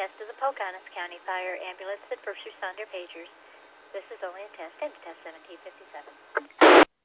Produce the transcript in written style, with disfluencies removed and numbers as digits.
test of the Pocahontas County Fire Ambulance and First Responder Pagers. This is only a test, and test 1757.